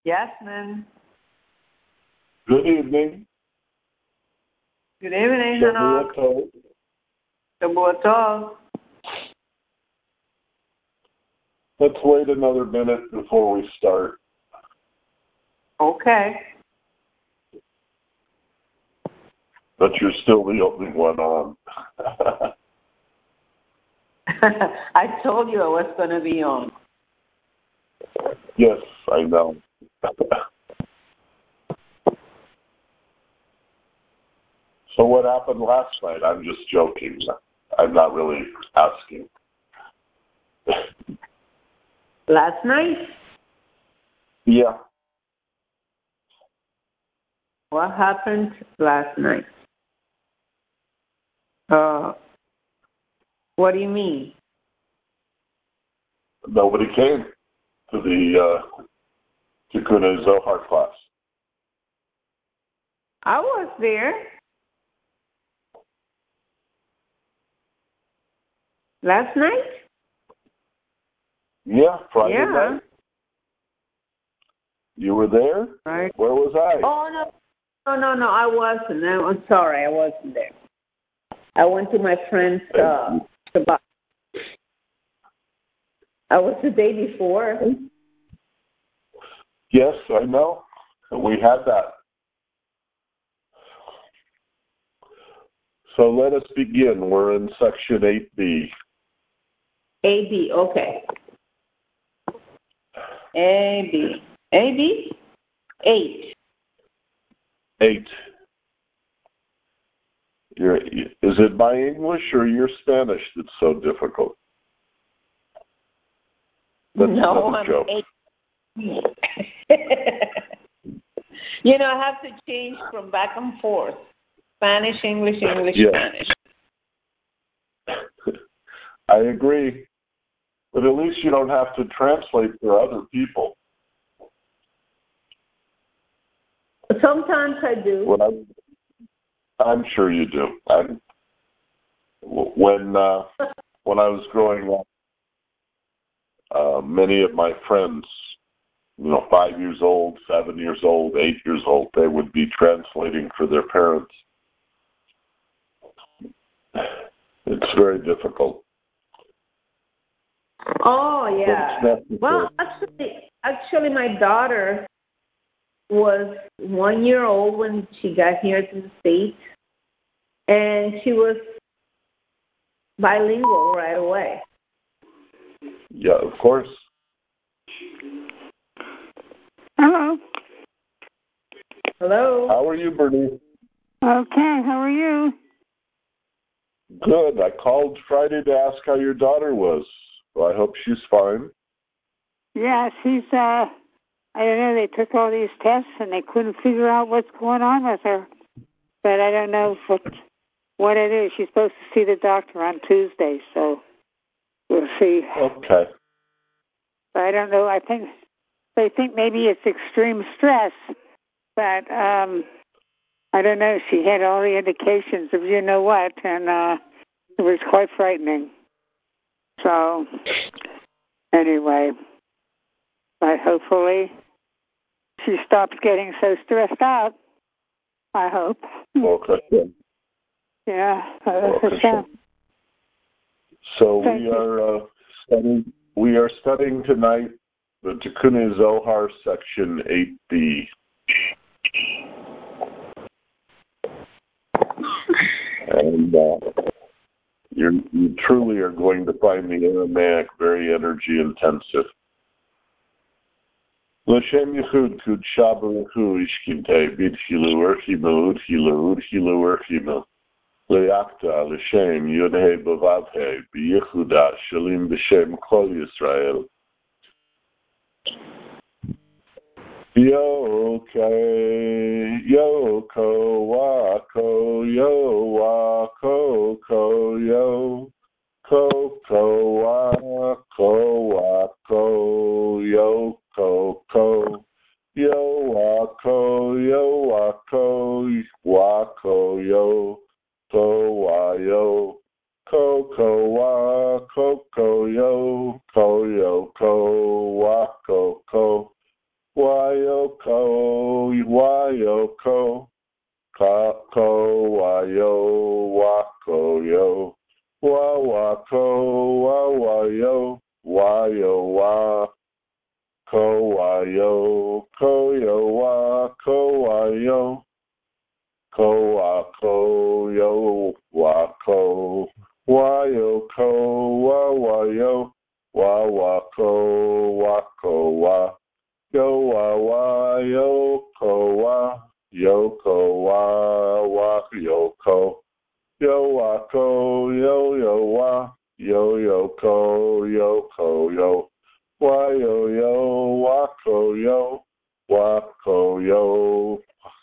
Yasmin. Good evening. Good evening, Hanok. Shabbat tov. Let's wait another minute before we start. Okay. But you're still the only one on. I told you I was going to be on. Yes, I know. So what happened last night? I'm just joking. I'm not really asking. Last night? Yeah. What happened last night? What do you mean? Nobody came to the Tikkun Zohar class. I was there. Last night? Yeah, Friday night. You were there? Right. Where was I? Oh, no, I wasn't. I'm sorry, I wasn't there. I went to my friend's Shabbat. I was the day before. Yes, I know. We had that. So let us begin. We're in section 8B. 8B, okay. A-B. 8. 8. Is it my English or your Spanish that's so difficult? That's no, joke. 8. I have to change from back and forth. Spanish, English, yes. Spanish. I agree. But at least you don't have to translate for other people. Sometimes I do. Well, I'm sure you do. When I was growing up, many of my friends, 5 years old, 7 years old, 8 years old, they would be translating for their parents. It's very difficult. Oh, yeah. Well, actually, my daughter was 1 year old when she got here to the States, and she was bilingual right away. Yeah, of course. Hello. Hello. How are you, Bernice? Okay, how are you? Good. I called Friday to ask how your daughter was. Well, I hope she's fine. Yeah, she's, I don't know, they took all these tests and they couldn't figure out what's going on with her. But I don't know what it is. She's supposed to see the doctor on Tuesday, so we'll see. Okay. But I don't know. They think maybe it's extreme stress, but I don't know. She had all the indications of you know what, and it was quite frightening. So, anyway, but hopefully she stops getting so stressed out. I hope. Okay. Yeah. Okay. So we are studying tonight the Tikkun Zohar section 8B. And you truly are going to find the Aramaic very energy intensive. L'shem yichud kudsha baruchu ishkinte b'tchilu urchimu udchilu udchilu urchimu le'akta l'shem yudhe b'vavhe b'yichuda shalim b'shem kol Yisrael. Yoko, wako, yo, wako, ko, yo, wako, wako, yo, ko, yo, wako, wako, yo, wa, yo, wako, yo, wako, ko. Wayo yo ko. Ko wa yo wa ko yo. Wa ko yo wa. Ko wa yo wa yo. Ko yo wa ko. Wa yo ko wa yo. Wa ko wa. Yo wa yo ko wa. Yo ko wa yo ko. Yo wa ko yo wa. Yo ko yo. Wa yo wa ko yo. Wa ko yo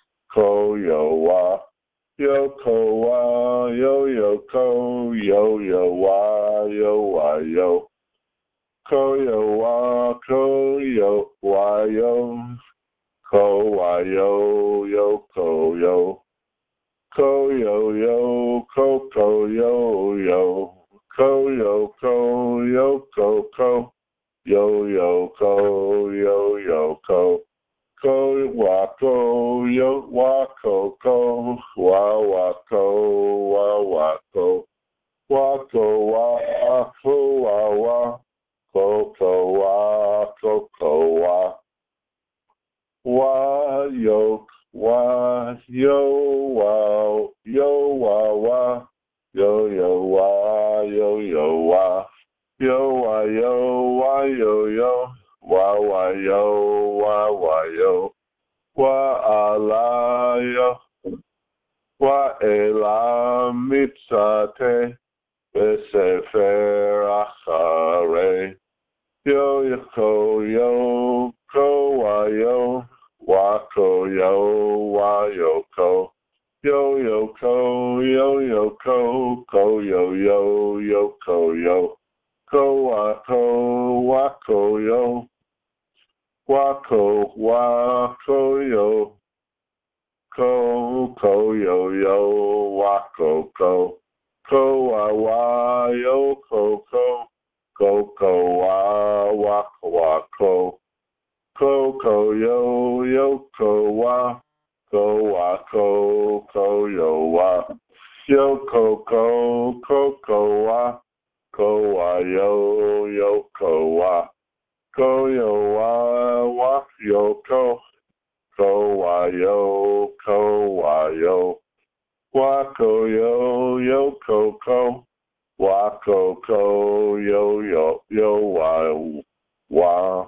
wa. Yo ko wa yo ko wa yo. Ko wa wa yo. Ko wa yo ko yo. Ko yo ko yo. Ko yo ko. Yo ko. Ko wa ko yo wa ko. Wa ko. Wa ko wa wa. Ko wa. Wa yo wa. Yo wa wa. Yo wa wa. Yo wa yo. Wa yo. Wa ala yo. Wa ela mitzate. Besefer achare. Yo ko wa yo. Wa ko ko. Yo ko. Ko yo ko. Ko wa ko yo. Wa ko yo. Ko yo wa ko. Ko wa yo ko. Ko wa ko. Ko yo ko wa. Ko yo wa. Yo ko wa. Ko wa yo ko wa. Ko yo wa yo ko. Ko wa yo wa ko yo ko. Wa ko yo wa.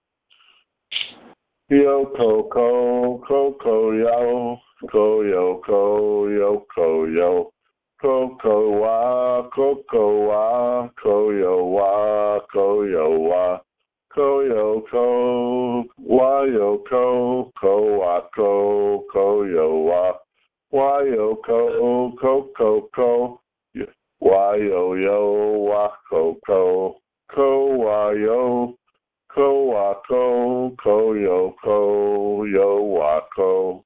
Yo ko yo. Ko yo yo. Ko wa. Ko yo wa. Ko yo ko. Wa yo ko. Ko wa ko yo wa. Wa yo ko. Wa yo wa ko. Ko wa yo. Ko wa ko yo wa ko.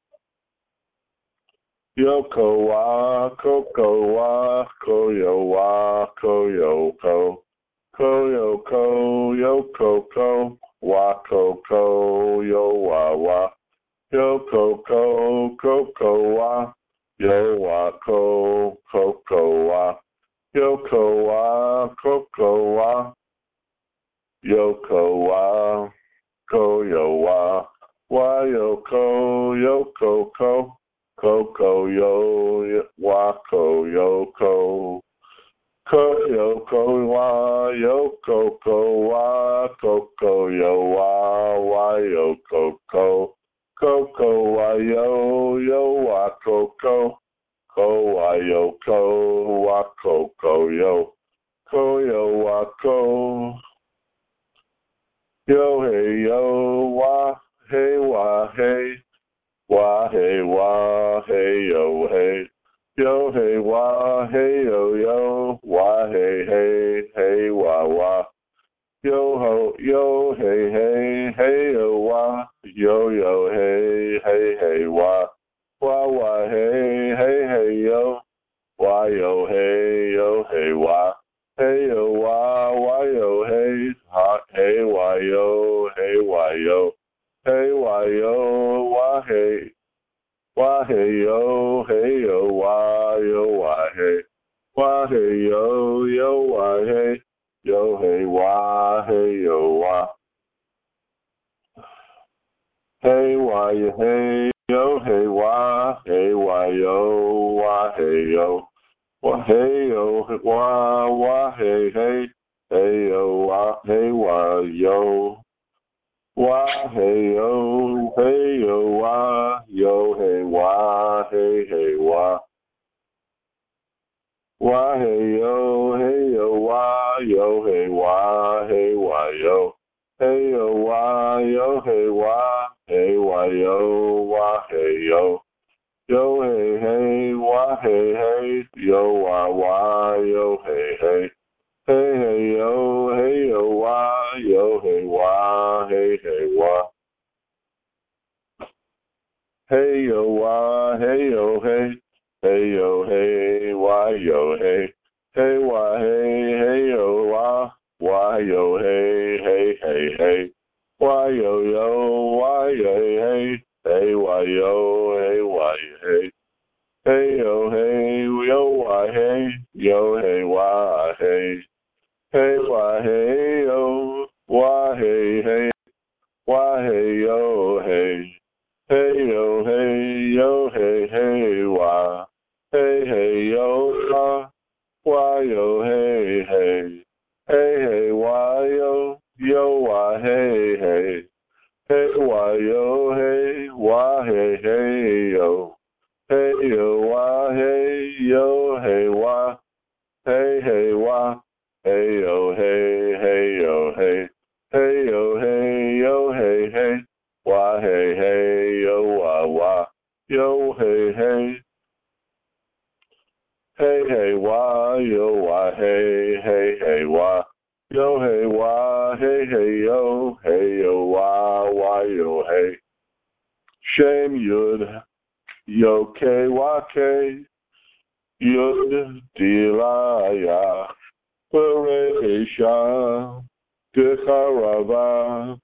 Yo ko wa ko yo wa yo ko. Ko yo ko wa yo wa. Yo ko wa yo wa wa. Yo ko wa yo wa. Yo wa. Wa yo ko. Ko yo wa ko. Ko wa yo wa. Ko yo wa yo ko. Ko wa yo wa ko. Ko wa yo wa yo. Ko yo wa ko. Yo hey yo wa hey wa hey. Wa hey yo hey. Yo hey wa hey yo. Wa hey wa. Yo hey yo wa. Yo hey wa. Wa hey yo. Wa yo hey wa. Hey yo wa yo hey. Hey wa yo. Hey wa yo. Hey wa yo wa hey. wah hey yo, wah yo, wah hey. Wah hey yo, wah hey. Yo hey wah, hey yo wah. Hey wah yo, hey yo, hey wah, hey wah yo, wah hey yo. Wah hey yo, wah hey hey. Hey yo wah, hey wah yo. Wah hey yo wah yo hey wah hey wah. Wah hey yo wah yo hey wah yo. Hey yo wah hey wah yo wah hey yo. Yo hey wah hey yo wah yo hey. Hey yo wah yo hey wah wah. Hey yo wah hey yo hey. Hey yo hey wah yo hey. Hey wah hey yo wah yo hey. Wah yo wah yo hey. Hey wah yo wah hey. Hey yo wah hey wah hey. Hey wah hey wah hey. Hey yo hey wah. Hey yo wah yo hey. Hey wah hey. Hey wah hey yo. Hey yo wah hey wah. Hey yo hey. Hey yo hey. Wah hey yo wah. Yo hey. Hey wah yo wah hey wah. Yo wah yo wah yo hey. Shem yud yo ke wah ke. Yud dilaya. Bereisha decharava.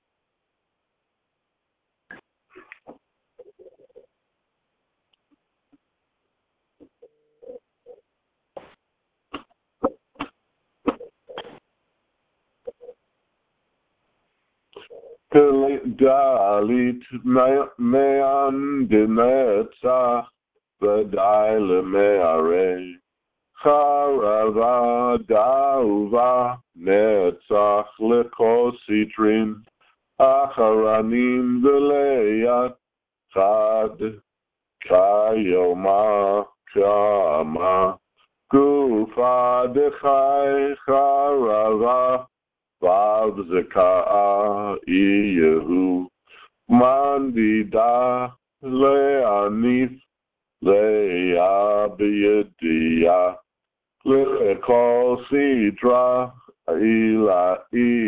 Dalit me'an denetzach v'dai le'me'arei charava dauva netzach lekol sitrin acharanim v'leyat chad kayoma kama gufa dechai charava Vav Zeka'a Iyehu Mandida Le'anif Le'a B'yediyah Le'ekol Sidra Ila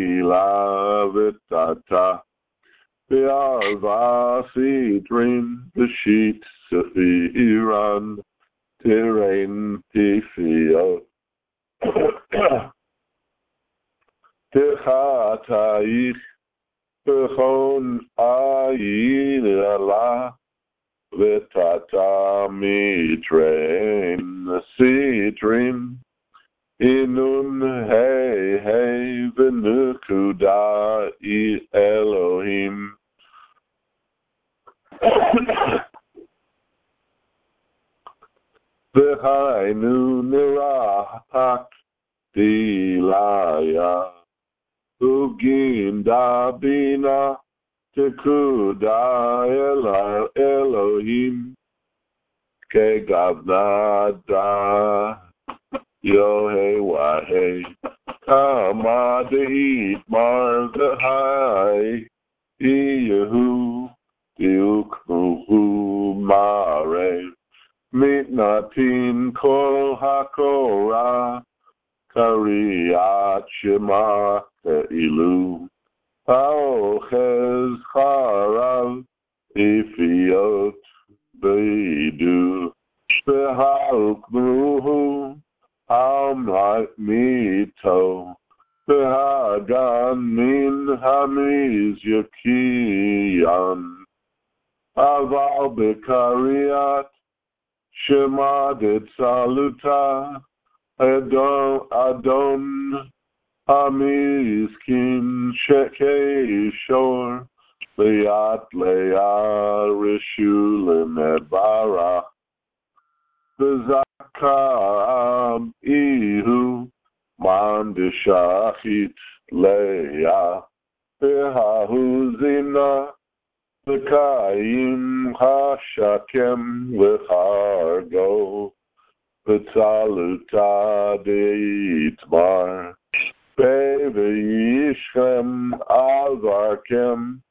V'tata V'arva Sidrin V'shit Sefiran Tirain Tifio Techataich Bechon Ayila Vetata Mitrain Sidrin Inun Hey Venukuda Elohim Vehainu Nirapak Dilaya Ugin Dabina Tekuda Elohim Kegavnada Yohe Wahe Kamadeit Marzahai Iyehu Diukhu Mare Mitnatin Kol Hakora Kariyat Shema Ilu Aochez Charav Ifiot Beidu Beha'uknuhu Mito Behagan Min Hamiz Yakiyan Aval Bekariat, Shema Saluta, Adon Hamiskin Shekei Shor, Leat Lea Rishulim Edbara, Bezakam Ihu, Mandishachit Lea, Behahuzina, Bekayim Hashakem Lechargo, Betzaluta Deitmar, Bevishchem Alvarkem,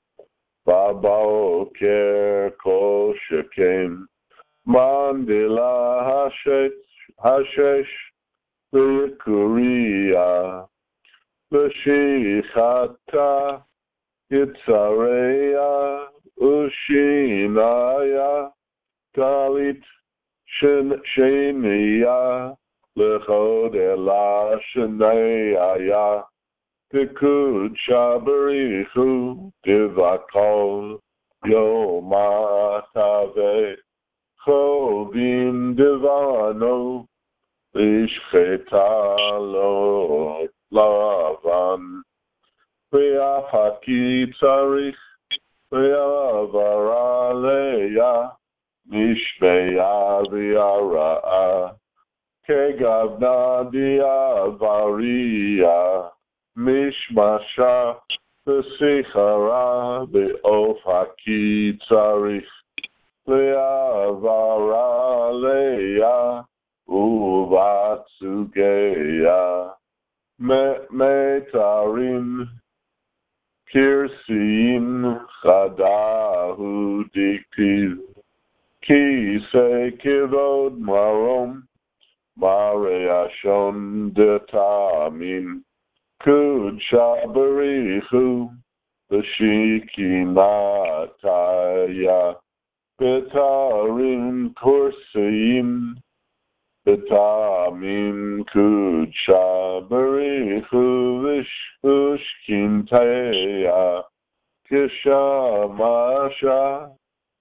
Babaoker Koshekem, Mandela Hashesh, Bekuria, Beshichata, Yitzarea, Ushinaya, Talit, Shenia, Lechodela, Sheneaya, Tikud Shabarichu, Divakol, Yomatave, Chovim Divano, Ishchetalo, Lavan, Ve'afaki Tzarich, Ve'avaraleya, Mishmeya V'yara'a, Kegavna Di'avaria, Mishmasha, V'sichara, Ve'ofaki Tzarich, Ve'avaraleya, Uvatsugeya, Metarim, Kirsin, Chadahu Diktiv, Ki Se Kivod Marom, Mareashon Detamin, Kud Shabarichu, Veshikinataya, Betarim Kursim, Betamin Kud Shabarichu, Vishkinteya, Kishamasha.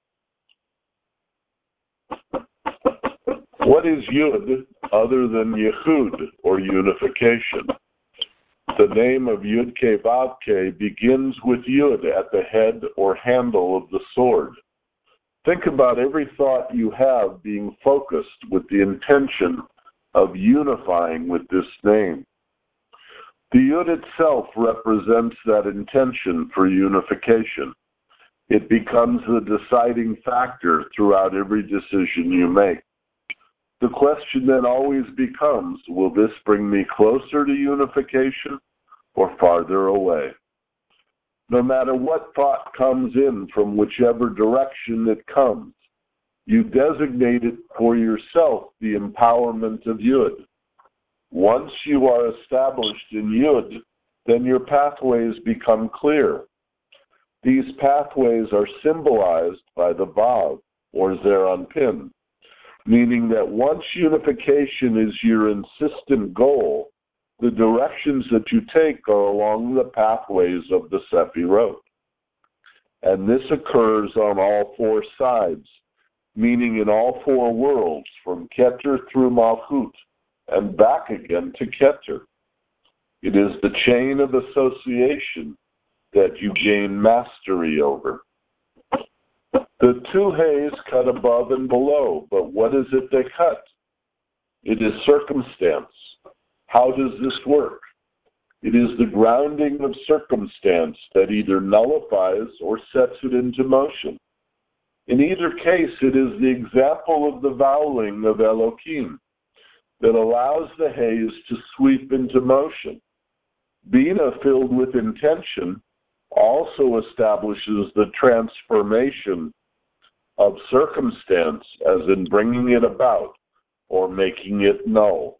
What is Yud other than Yehud, or unification? The name of Yud-Ke Vav-Ke begins with Yud at the head or handle of the sword. Think about every thought you have being focused with the intention of unifying with this name. The Yud itself represents that intention for unification. It becomes the deciding factor throughout every decision you make. The question then always becomes, will this bring me closer to unification or farther away? No matter what thought comes in from whichever direction it comes, you designate it for yourself the empowerment of Yud. Once you are established in Yud, then your pathways become clear. These pathways are symbolized by the Vav, or Zeranpin, meaning that once unification is your insistent goal, the directions that you take are along the pathways of the Sefirot. And this occurs on all four sides, meaning in all four worlds, from Keter through Malchut, and back again to Keter. It is the chain of association that you gain mastery over. The two hays cut above and below, but what is it they cut? It is circumstance. How does this work? It is the grounding of circumstance that either nullifies or sets it into motion. In either case, it is the example of the voweling of Elohim that allows the haze to sweep into motion. Bina filled with intention also establishes the transformation of circumstance, as in bringing it about or making it null.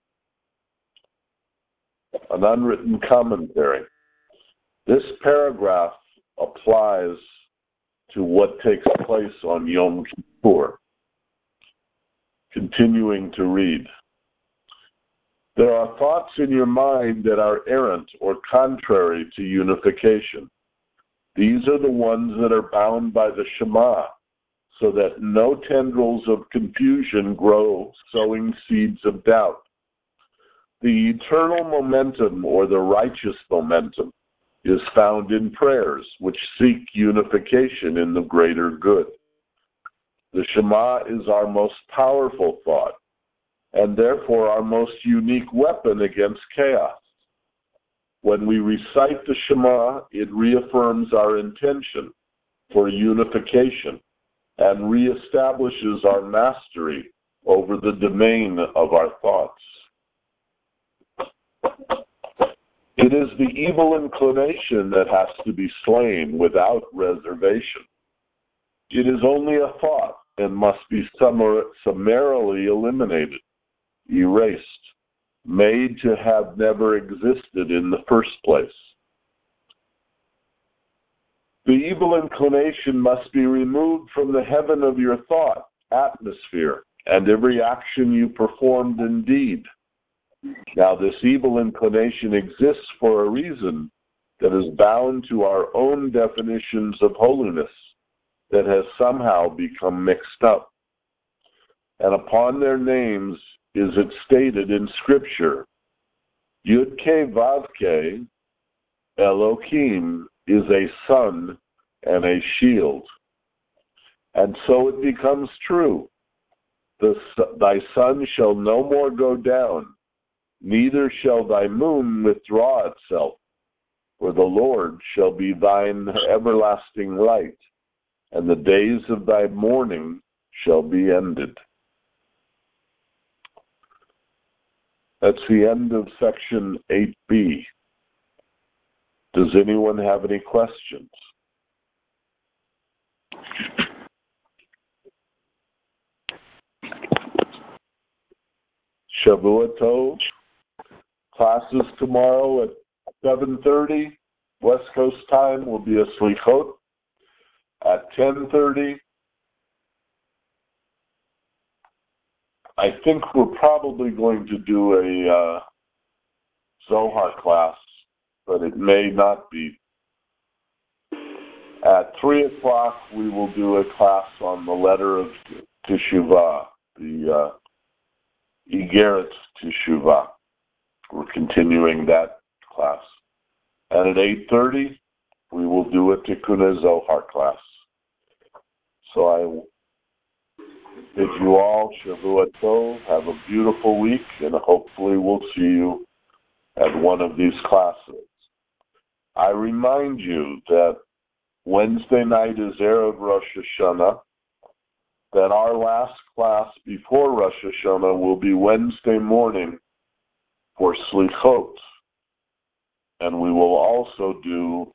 An unwritten commentary. This paragraph applies to what takes place on Yom Kippur. Continuing to read. There are thoughts in your mind that are errant or contrary to unification. These are the ones that are bound by the Shema, so that no tendrils of confusion grow, sowing seeds of doubt. The eternal momentum, or the righteous momentum, is found in prayers which seek unification in the greater good. The Shema is our most powerful thought, and therefore our most unique weapon against chaos. When we recite the Shema, it reaffirms our intention for unification and reestablishes our mastery over the domain of our thoughts. It is the evil inclination that has to be slain without reservation. It is only a thought and must be summarily eliminated, erased, made to have never existed in the first place. The evil inclination must be removed from the heaven of your thought, atmosphere, and every action you performed in deed. Now, this evil inclination exists for a reason that is bound to our own definitions of holiness that has somehow become mixed up. And upon their names is it stated in Scripture, Yud-Ke Vav-Ke, Elohim, is a sun and a shield. And so it becomes true. Thy sun shall no more go down, neither shall thy moon withdraw itself, for the Lord shall be thine everlasting light, and the days of thy mourning shall be ended. That's the end of section 8b. Does anyone have any questions? Shavua Tov. Classes tomorrow at 7:30 West Coast time will be a slichot. At 10:30, I think we're probably going to do a Zohar class, but it may not be. At 3 o'clock, we will do a class on the letter of Teshuvah, the Igeret Teshuvah. We're continuing that class. And at 8:30, we will do a Tikkun Zohar class. So I bid you all Shavua Tov, have a beautiful week, and hopefully we'll see you at one of these classes. I remind you that Wednesday night is Erev Rosh Hashanah, that our last class before Rosh Hashanah will be Wednesday morning for Slichot, and we will also do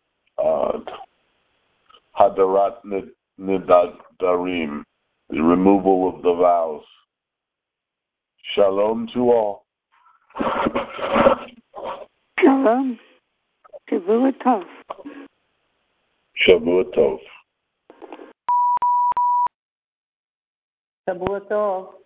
Hadarat Nidadarim, the removal of the vows. Shalom to all. Shalom. Shavua Tov. Shavua Tov. Shavua Tov.